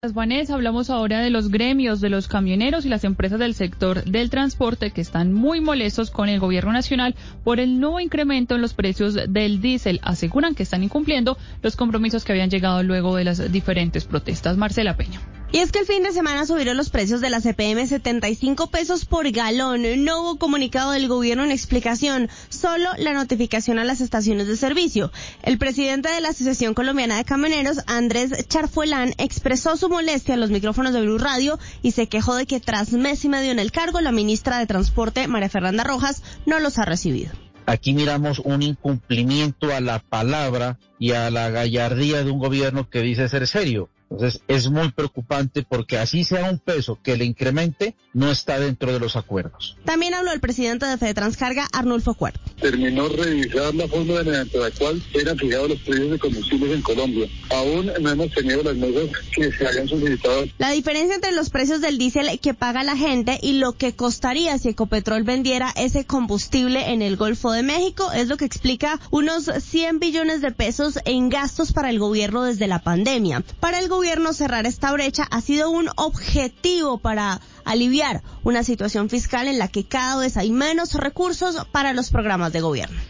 Vanessa, hablamos ahora de los gremios de los camioneros y las empresas del sector del transporte que están muy molestos con el gobierno nacional por el nuevo incremento en los precios del diésel. Aseguran que están incumpliendo los compromisos que habían llegado luego de las diferentes protestas. Marcela Peña. Y es que el fin de semana subieron los precios de la CPM 75 pesos por galón. No hubo comunicado del gobierno en explicación, solo la notificación a las estaciones de servicio. El presidente de la Asociación Colombiana de Camioneros, Andrés Charfuelán, expresó su molestia a los micrófonos de Blue Radio y se quejó de que tras mes y medio en el cargo, la ministra de Transporte, María Fernanda Rojas, no los ha recibido. Aquí miramos un incumplimiento a la palabra y a la gallardía de un gobierno que dice ser serio. Entonces es muy preocupante porque así sea un peso que le incremente, no está dentro de los acuerdos. También habló el presidente de Fedetranscarga, Arnulfo Cuervo. Terminó revisar la forma mediante la cual eran fijados los precios de combustibles en Colombia. Aún no hemos tenido las mesas que se hayan solicitado. La diferencia entre los precios del diésel que paga la gente y lo que costaría si Ecopetrol vendiera ese combustible en el Golfo de México es lo que explica unos 100 billones de pesos en gastos para el gobierno desde la pandemia. Para el gobierno cerrar esta brecha ha sido un objetivo para aliviar una situación fiscal en la que cada vez hay menos recursos para los programas de gobierno.